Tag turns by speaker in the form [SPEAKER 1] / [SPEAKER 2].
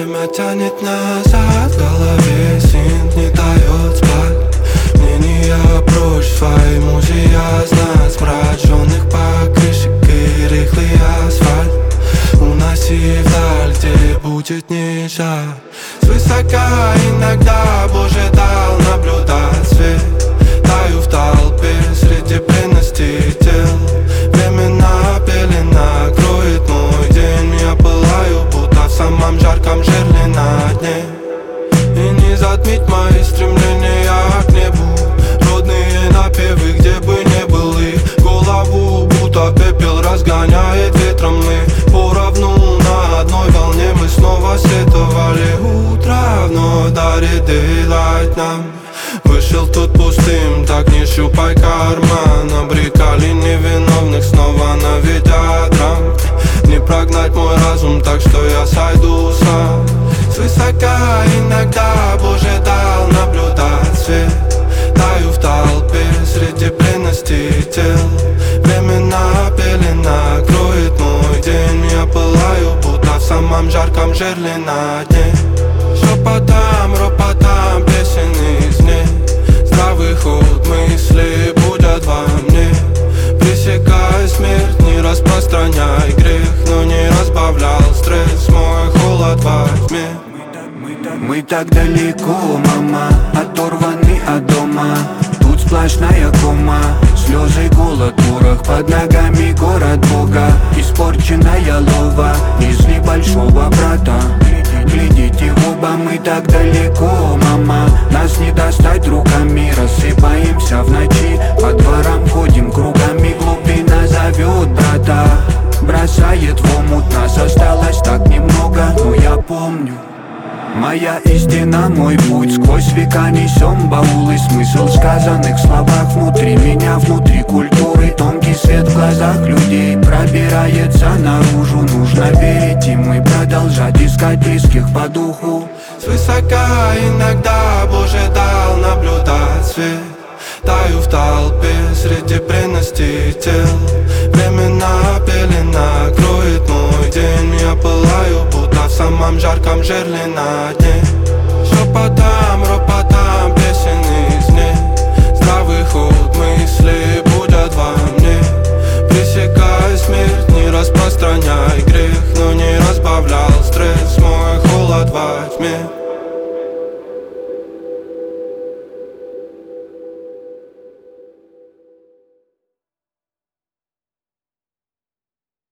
[SPEAKER 1] Время тянет назад, в голове синт не дает спать. Мнения прочь, свои музея знать. Смраченных покрышек и рыхлый асфальт. Уноси вдаль, где будет не жаль. Свысока иногда Боже дал наблюдать свет. Таю в толпе среди бренности тел. Времена пелена кроет мой день. Я пылаю, будто в самом жарком жерле на дне. И не затмить мои стремления к небу. Родные напевы, где бы не был их. Голову будто пепел разгоняет ветром. Мы поровну на одной волне. Мы снова сетовали утро вновь дарит дейлайт нам. Вышел тут пустым, так не щупай карман. Обрекали невиновных, снова наведя драм. Не прогнать мой разум, так что я сойду сам. Свысока иногда Боже дал наблюдать свет. Таю в толпе среди бренности тел. Времена пелена кроет мой день. Я пылаю, будто в самом жарком жерле на дне. Шепотом, ропотом песен из ней. Здравый ход мысли будят во мне. Пресекай смерть, не распространяй грех. Но не разбавлял стресс, мой холод во тьме.
[SPEAKER 2] Мы так далеко, мама, оторваны от дома. Тут сплошная кома, слезы, голод, порох. Под ногами город Бога, испорченная лова из небольшого брата. Глядите в оба, мы так далеко, мама. Нас не достать руками, рассыпаемся в ночи. По дворам ходим кругами, глубина зовет брата. Бросает в омут, нас осталось так немного, но я помню. Моя истина, мой путь, сквозь века несем баулы. Смысл сказанных словах внутри меня, внутри культуры. Тонкий свет в глазах людей пробирается наружу. Нужно верить, и мы продолжать искать близких по духу.
[SPEAKER 1] Свысока иногда Боже дал наблюдать свет. Таю в толпе среди бренности тел. Времена пелена кроет мой день. Я пылаю, будто в самом жарком жерле на дне. Шепотом, ропотом песен из ней. Здравый ход мысли будут во мне. Пресекай смерть, не распространяй